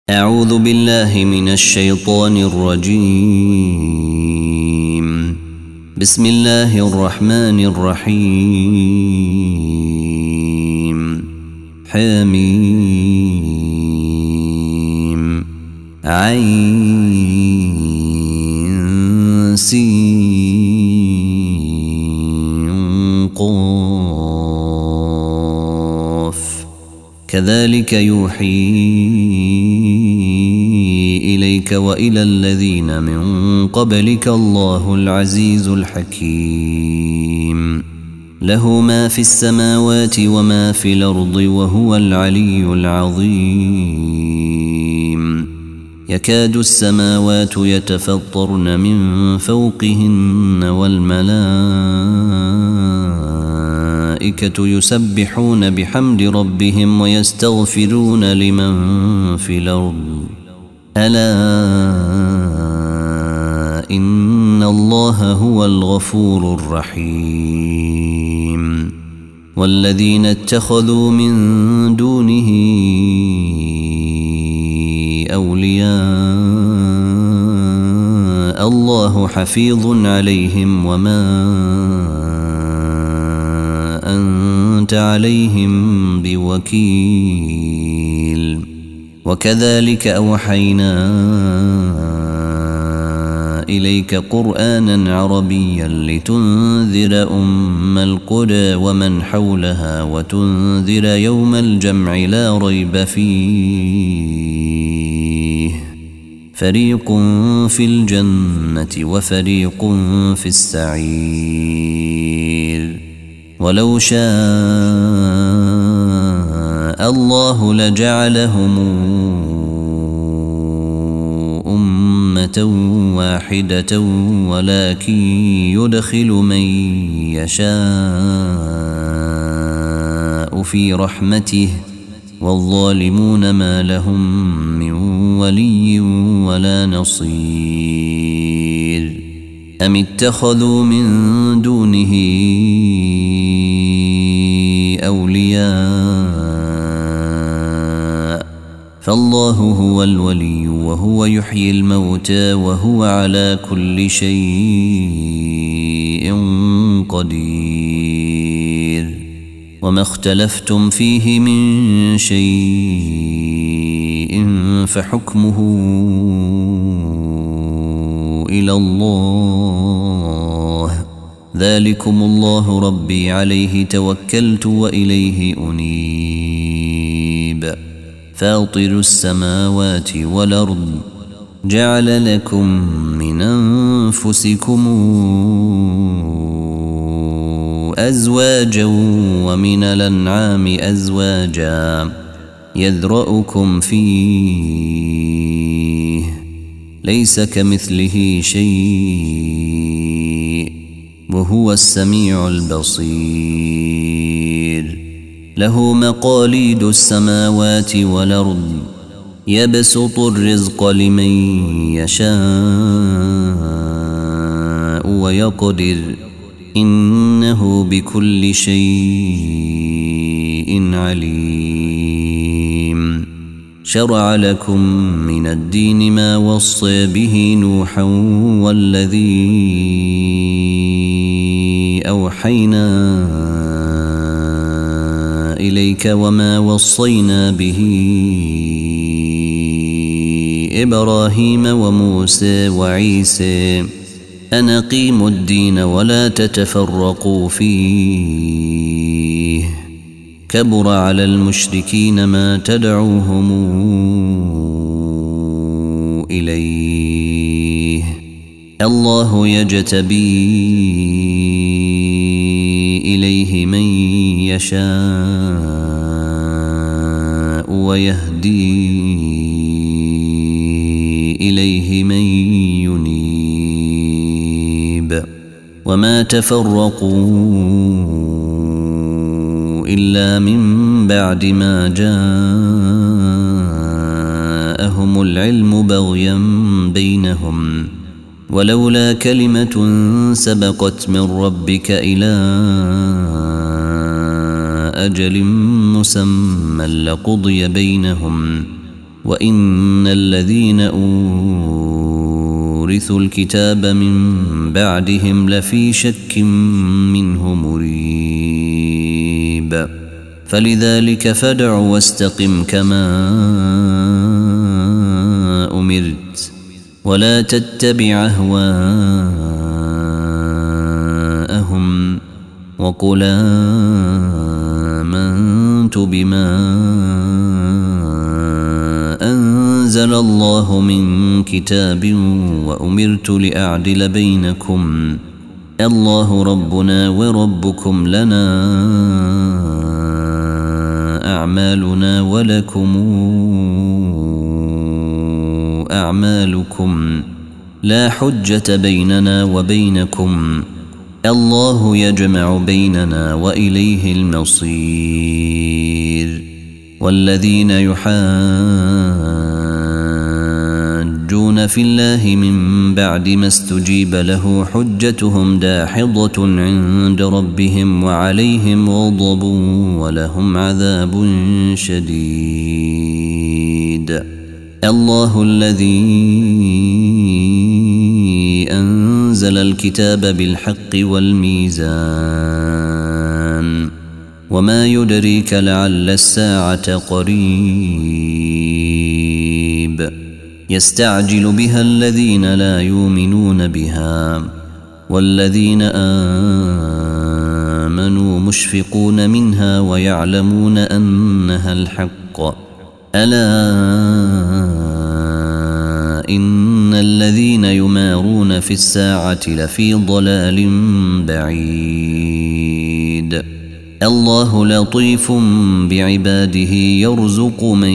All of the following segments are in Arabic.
أعوذ بالله من الشيطان الرجيم. بسم الله الرحمن الرحيم. حميم عين سين قاف كذلك يوحي إليك وإلى الذين من قبلك الله العزيز الحكيم. له ما في السماوات وما في الأرض وهو العلي العظيم. يكاد السماوات يتفطرن من فوقهن والملائكة يسبحون بحمد ربهم ويستغفرون لمن في الأرض ألا إن الله هو الغفور الرحيم. والذين اتخذوا من دونه أولياء الله حفيظ عليهم وما أنت عليهم بوكيل. وكذلك أوحينا إليك قرآنا عربيا لتنذر أم القرى ومن حولها وتنذر يوم الجمع لا ريب فيه فريق في الجنة وفريق في السعير. ولو شاء الله لجعلهم أمة واحدة ولكن يدخل من يشاء في رحمته والظالمون ما لهم من ولي ولا نصير. أم اتخذوا من دونه أولياء فالله هو الولي وهو يحيي الموتى وهو على كل شيء قدير. وما اختلفتم فيه من شيء فحكمه إلى الله ذلكم الله ربي عليه توكلت وإليه أنيب. فاطر السماوات والأرض جعل لكم من أنفسكم أزواجا ومن الأنعام أزواجا يذرأكم فيه ليس كمثله شيء وهو السميع البصير. له مقاليد السماوات والأرض يبسط الرزق لمن يشاء ويقدر إنه بكل شيء عليم. شرع لكم من الدين ما وصى به نوحا والذي أوحينا إليك وما وصينا به إبراهيم وموسى وعيسى أن أقيموا الدين ولا تتفرقوا فيه كبر على المشركين ما تدعوهم إليه. الله يجتبي إليه من يشاء ويهدي إليه من ينيب. وما تفرقوا إلا من بعد ما جاءهم العلم بغيا بينهم ولولا كلمة سبقت من ربك إلى أجل مسمى لقضي بينهم وإن الذين أورثوا الكتاب من بعدهم لفي شك منه مريب فلذلك فادع واستقم كما أمرت ولا تتبع أهواءهم وقل آمنت بما أنزل الله من كتاب وأمرت لأعدل بينكم الله ربنا وربكم لنا أعمالنا ولكم أعمالكم لا حجة بيننا وبينكم الله يجمع بيننا وإليه المصير والذين يحاجون في الله من بعد ما استجيب له حجتهم داحضة عند ربهم وعليهم غضب ولهم عذاب شديد الله الذي أنزل الكتاب بالحق والميزان وما يدريك لعل الساعة قريب يستعجل بها الذين لا يؤمنون بها والذين آمنوا مشفقون منها ويعلمون أنها الحق ألا إن الذين يمارون في الساعة لفي ضلال بعيد الله لطيف بعباده يرزق من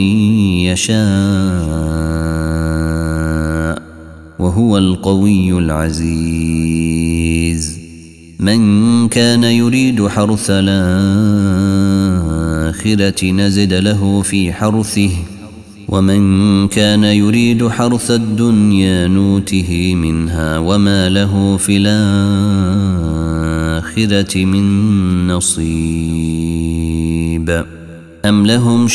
يشاء وهو القوي العزيز من كان يريد حرث الآخرة نزد له في حرثه ومن كان يريد حرث الدنيا نوته منها وما له في الآخرة من نصيب أم لهم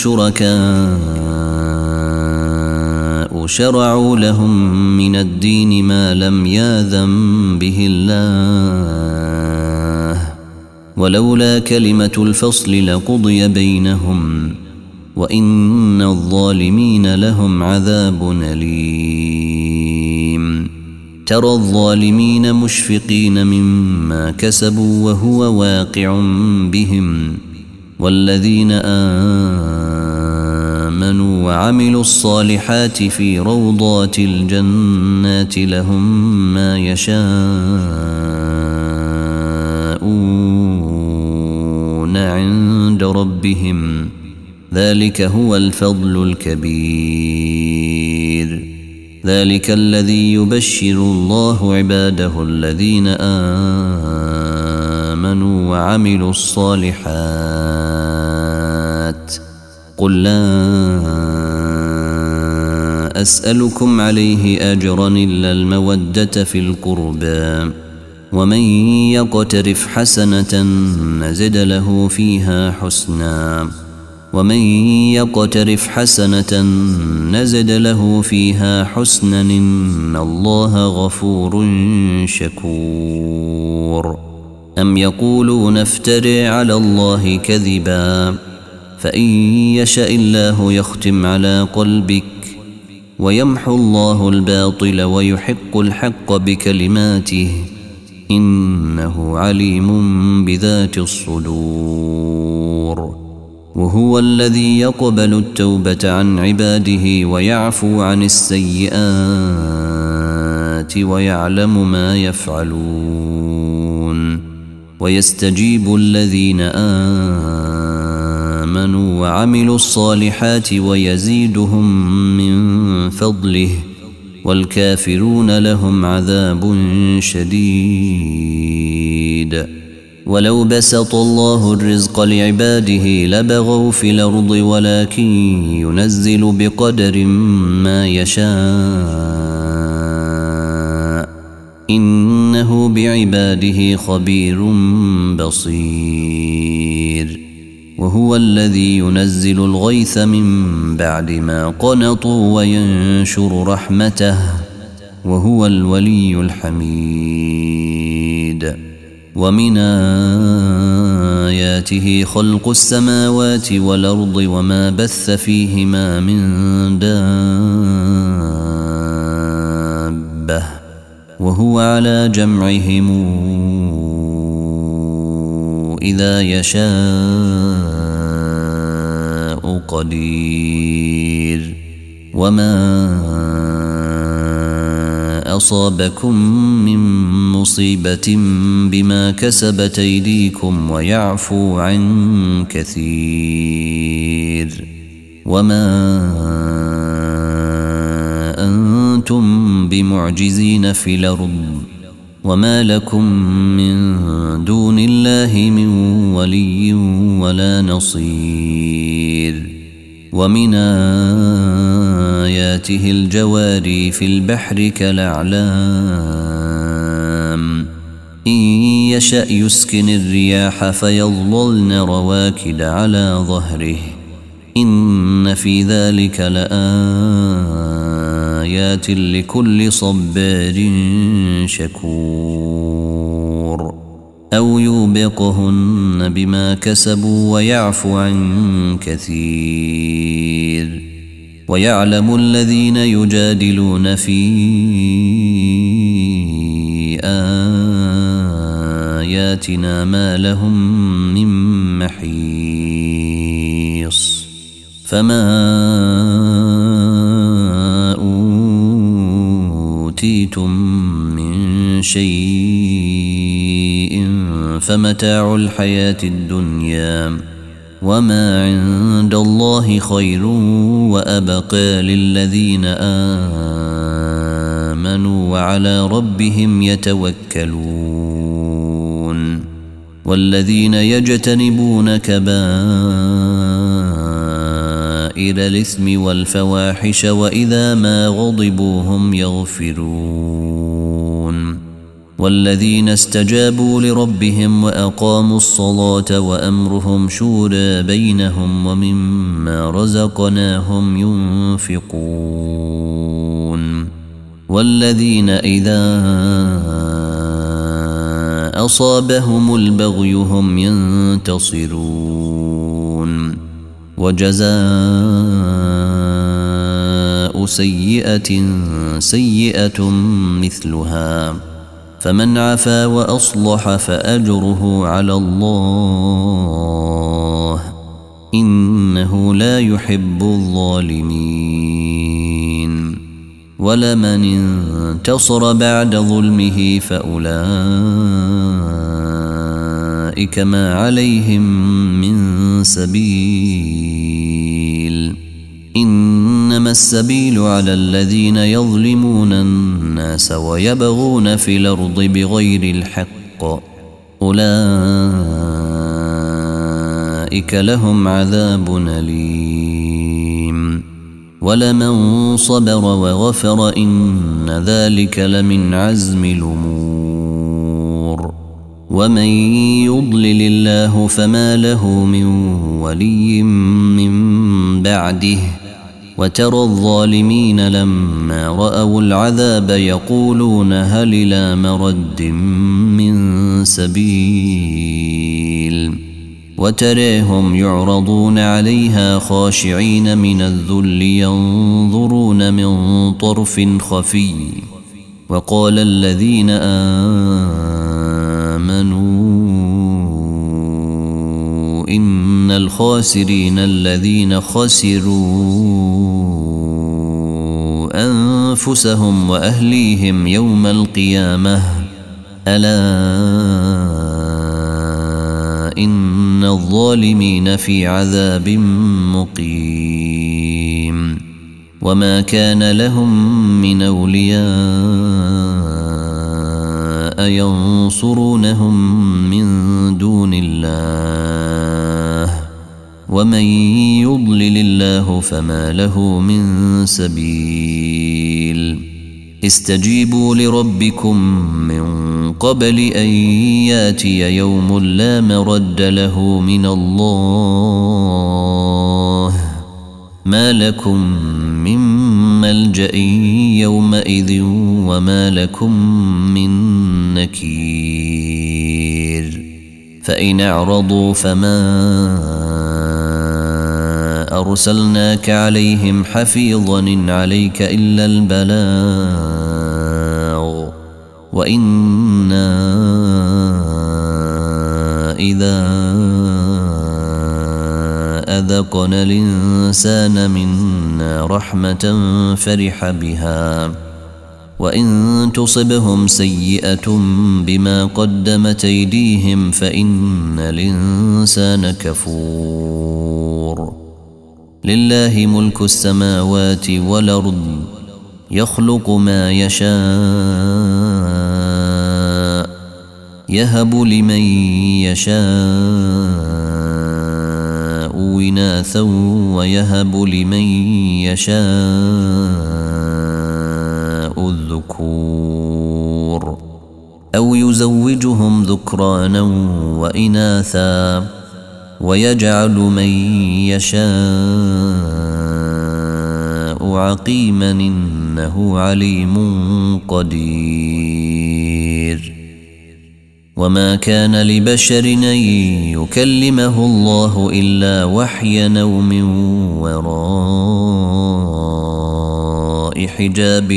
شركاء شرعوا لهم من الدين ما لم يأذن به الله ولولا كلمة الفصل لقضي بينهم وإن الظالمين لهم عذاب أليم ترى الظالمين مشفقين مما كسبوا وهو واقع بهم والذين آمنوا وعملوا الصالحات في روضات الجنات لهم ما يشاءون عند ربهم ذلك هو الفضل الكبير ذلك الذي يبشر الله عباده الذين آمنوا وعملوا الصالحات قل لا أسألكم عليه أجرا إلا المودة في القربى ومن يقترف حسنة نزد له فيها حسنا ومن يقترف حسنة نزد له فيها حسنا إن الله غفور شكور أم يقولون افتري على الله كذبا فإن يشاء الله يختم على قلبك ويمحو الله الباطل ويحق الحق بكلماته إنه عليم بذات الصدور وهو الذي يقبل التوبة عن عباده ويعفو عن السيئات ويعلم ما يفعلون ويستجيب الذين آمنوا وعملوا الصالحات ويزيدهم من فضله والكافرون لهم عذاب شديد ولو بسط الله الرزق لعباده لبغوا في الأرض ولكن ينزل بقدر ما يشاء إنه بعباده خبير بصير وهو الذي ينزل الغيث من بعد ما قنطوا وينشر رحمته وهو الولي الحميد. ومن آياته خلق السماوات والأرض وما بث فيهما من دابة وهو على جمعهم إذا يشاء قدير. وما أصابكم من مصيبة بما كسبت أيديكم ويعفو عن كثير. وما أنتم بمعجزين في الأرض وما لكم من دون الله من ولي ولا نصير. ومن آياته الجواري في البحر كالأعلام إن يشأ يسكن الرياح فيظللن رواكد على ظهره إن في ذلك لآيات لكل صبار شكور. أو يوبقهن بما كسبوا ويعفو عن كثير. ويعلم الذين يجادلون في آياتنا ما لهم من محيص. فما أوتيتم من شيء فمتاع الحياة الدنيا وما عند الله خير وأبقى للذين آمنوا وعلى ربهم يتوكلون. والذين يجتنبون كبائر الإثم والفواحش وإذا ما غضبوا هم يغفرون. والذين استجابوا لربهم وأقاموا الصلاة وأمرهم شورى بينهم ومما رزقناهم ينفقون. والذين إذا أصابهم البغي هم ينتصرون. وجزاء سيئة سيئة مثلها فمن عفا وأصلح فأجره على الله إنه لا يحب الظالمين. ولمن انتصر بعد ظلمه فأولئك ما عليهم من سبيل إنما السبيل على الذين يظلمون الناس ويبغون في الأرض بغير الحق أولئك لهم عذاب أليم. ولمن صبر وغفر إن ذلك لمن عزم الأمور. ومن يضلل الله فما له من ولي من بعده وترى الظالمين لما رأوا العذاب يقولون هل إلى مرد من سبيل وتراهم يعرضون عليها خاشعين من الذل ينظرون من طرف خفي. وقال الذين آمنوا إن الخاسرين الذين خسروا أنفسهم وأهليهم يوم القيامة ألا إن الظالمين في عذاب مقيم. وما كان لهم من أولياء ينصرونهم من دون الله ومن يضلل الله فما له من سبيل. استجيبوا لربكم من قبل أن ياتي يوم لا مرد له من الله ما لكم من ملجأ يومئذ وما لكم من نكير فإن أعرضوا فما أرسلناك عليهم حفيظا إن عليك إلا البلاغ وإنا إذا أذقنا الإنسان منا رحمة فرح بها وإن تصبهم سيئة بما قدمت أيديهم فإن الإنسان كفور لله ملك السماوات والأرض يخلق ما يشاء يهب لمن يشاء إناثا ويهب لمن يشاء الذكور أو يزوجهم ذكرانا وإناثا ويجعل من يشاء عقيما إنه عليم قدير وما كان لبشر أن يكلمه الله إلا وحيا أو من وراء حجاب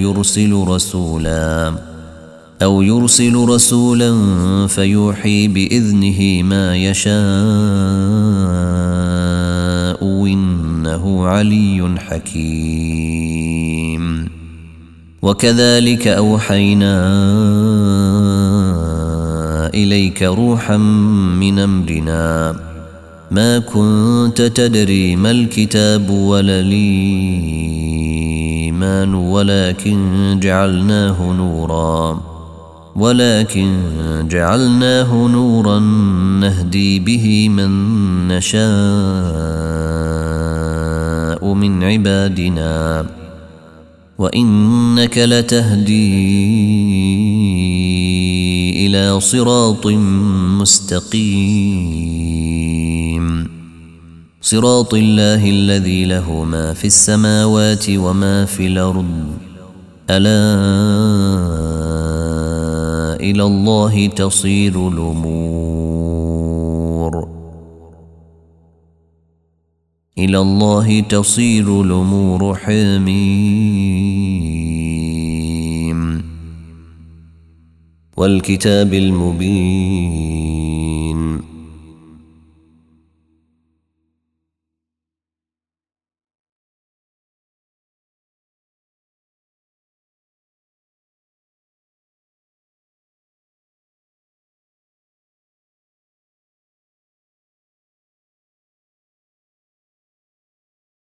أو يرسل رسولا فيوحي بإذنه ما يشاء إنه علي حكيم وكذلك أوحينا إليك روحا من أمرنا ما كنت تدري ما الكتاب ولا الإيمان ولكن جعلناه نورا نهدي به من نشاء من عبادنا وإنك لتهدي إلى صراط مستقيم صراط الله الذي له ما في السماوات وما في الأرض ألا إلى الله تصير الأمور حميم والكتاب المبين